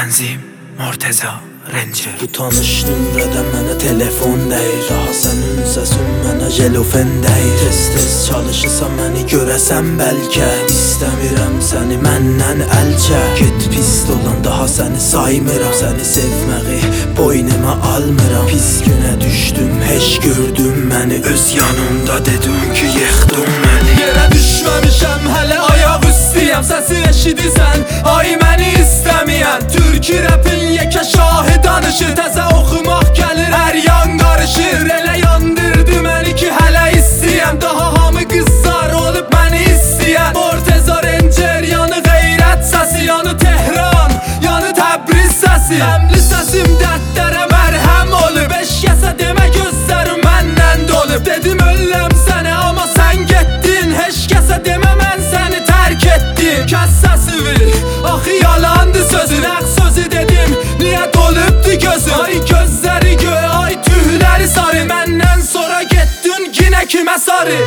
Tənzim Morteza Ranger. Bu tanış nömrədə mənə telefon deyir, daha sənin səsin mənə jelofen deyir. Tez çalışırsan məni görəsən bəlkə, İstəmirəm səni məndən əl çək. Get pis dolan, daha səni saymıram. Səni sevməyi boynuma almıram. Pis günə düşdüm, heç gördüm məni. Öz yanımda dedim ki yıxdın məni. Yerə düşməmişəm, hələ ayaq üstəyəm. Səsi eşidirsən, ay məni istəməyən. Türkü rapin yekə şahı danışır. Təzə oxumaq gəlir, hər yan qarışır. Elə yandırdı məni ki hələ istəyəm. Daha hamı qızlar olub məni istəyən. Morteza Ranger, yanı qeyrət səsi, yanı Tehran, yanı Təbriz səsi. Həmli səsim dərdlərə mərhəm olub. Eşkəsə demə gözlərim məndən dolub. Dedim öləm sənə amma sən getdin. Heç kəsə demə mən səni tərk etdim. Kəs səsi ver, axı yalandı sözün. Əq sözü dedim, niyə dolubdu gözüm? Ay gözləri göy, ay tühləri sarı. Məndən sonra getdin yine kimə sarı?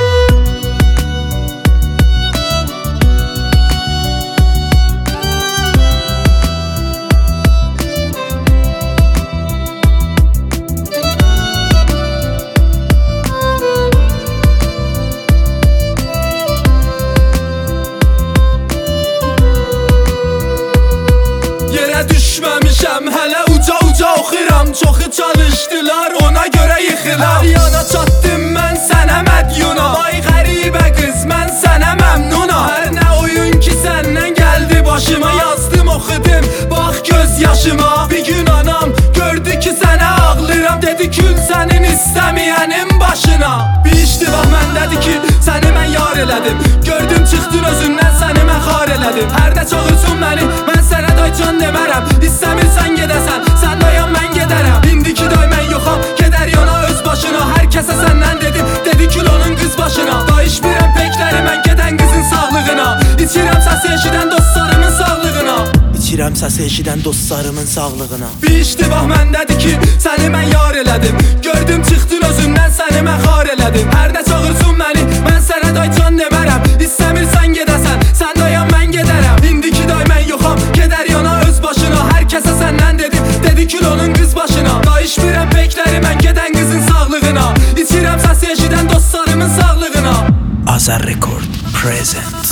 Düşməmişəm, hələ uca oxuram. Çoxu çalışdılar, ona görə yıxıram. Hər yana çatdım mən sənə mədyuna. Ay qəribə qız, mən sənə məmnunam. Hər nə oyun ki səndən gəldi başıma. Yazdım, oxudum, bax göz yaşıma. Bir gün anam gördü ki sənə ağlıram. Dedi kül sənin istəməyənin başına. Bir iştibah məndədir ki səni mən yar elədim. Gördüm çıxdın özündən, səni mən xar elədim. Hər də çağırsın məni, mən sənə daycan demərəm. İstəmirsən gedəsən, sən dayan mən gedərəm. İndiki day mən yoxam, gedər yana öz başına. Hər kəsə səndən dedim, dedi kül onun qız başına. Dayışmırəm pekləri mən gedən qızın sağlığına. İçirəm səsi eşidən dostlarımın sağlığına. İçirəm səsi eşidən dostlarımın sağlığına. Bir iştibah məndədir ki səni mən yar elədim. Gördüm çıxdın özündən, səni mən xar elədim. Hər nə çağırsın məni, mən sənə daycan demərəm. İstəmirsən gedəsən, sən dayan mən gedərəm. İndiki day mən yoxam, gedər yana öz başına. Hər kəsə səndən dedim, dedi kül onun qız başına. Dayışmırəm pekləri mən gedən qızın sağlığına. İçirəm səsi eşidən dostlarımın sağlığına. Azər Record present.